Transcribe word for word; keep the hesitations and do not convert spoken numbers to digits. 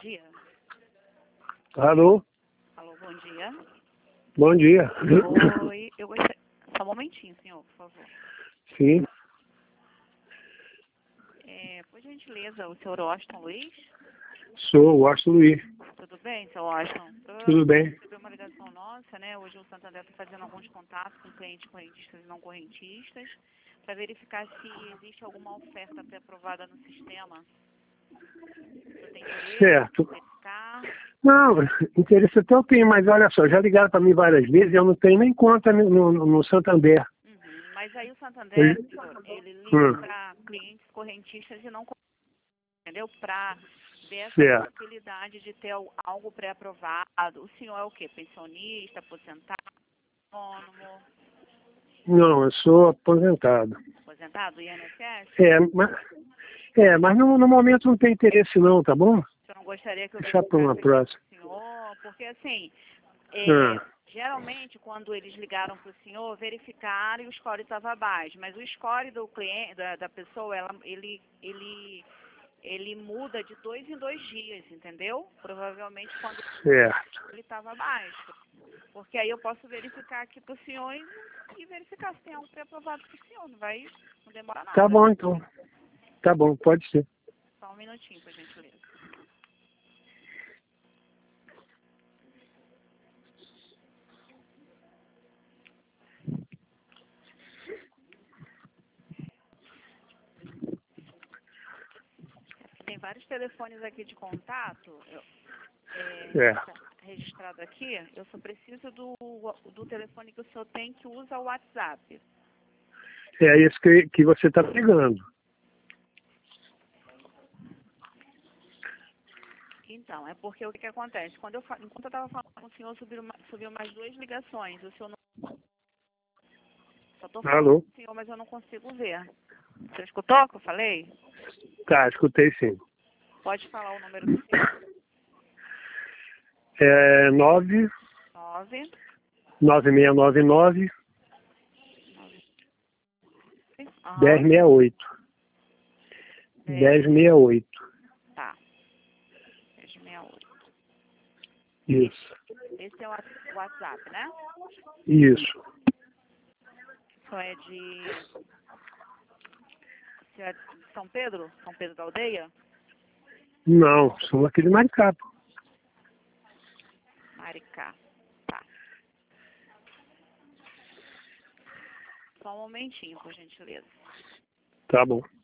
dia. Alô? Alô, bom dia. Bom dia. Oi, eu gostaria... Só um momentinho, senhor, por favor. Sim, É, por gentileza, o senhor Washington Luiz? sou o Austin Luiz. Tudo bem, seu Washington? Tudo bem? Recebeu uma ligação nossa, né? Hoje o Santander está fazendo alguns contatos com clientes correntistas e não correntistas para verificar se existe alguma oferta pré-aprovada no sistema. Você tem interesse Certo. em verificar? Não, interesse até eu tenho, mas olha só, já ligaram para mim várias vezes e eu não tenho nem conta no, no, no Santander. Uhum. Mas aí o Santander, Eu- senhor, ele liga Hum, para clientes correntistas e não correntistas, entendeu? Para ver essa certo. possibilidade de ter al- algo pré-aprovado. O senhor é o quê? Pensionista, aposentado, autônomo, Não, eu sou aposentado. aposentado, I N S S? É, mas, é, mas no, no momento não tem interesse não, tá bom? O senhor não gostaria que eu Deixar para uma verificasse aqui para próxima. o senhor? Porque, assim, é, Ah, geralmente, quando eles ligaram para o senhor, verificaram e o score estava baixo. Mas o score do cliente, da, da pessoa, ela, ele, ele, ele muda de dois em dois dias, entendeu? Provavelmente quando certo. ele estava baixo. Porque aí eu posso verificar aqui para o senhor e, e verificar se tem algo pré-aprovado para o senhor. Não vai, não demora nada. Tá bom então. Tá bom, pode ser. Só um minutinho, por gentileza. Tem vários telefones aqui de contato, eu, é, Certo. registra- registrado aqui. Eu só preciso do, do telefone que o senhor tem que usa o WhatsApp. É isso que, que você está pegando. Então, é porque o que, que acontece? Quando eu, fa- enquanto eu estava falando com o senhor, subiu, ma- subiu mais duas ligações. O senhor não, só estou falando Alô? com o senhor, mas eu não consigo ver. Você escutou o que eu falei? Tá, escutei sim. Pode falar o número do senhor. É nove Nove, nove seis nove nove nove, dez aham, sessenta e oito. dez, dez sessenta e oito. tá, dez sessenta e oito. Isso. Esse é o Whats- WhatsApp, né? Isso. Só é de, se é de São Pedro? São Pedro da Aldeia? Não, sou aqui de Maricá. Maricá. Tá. Só um momentinho, por gentileza. Tá bom.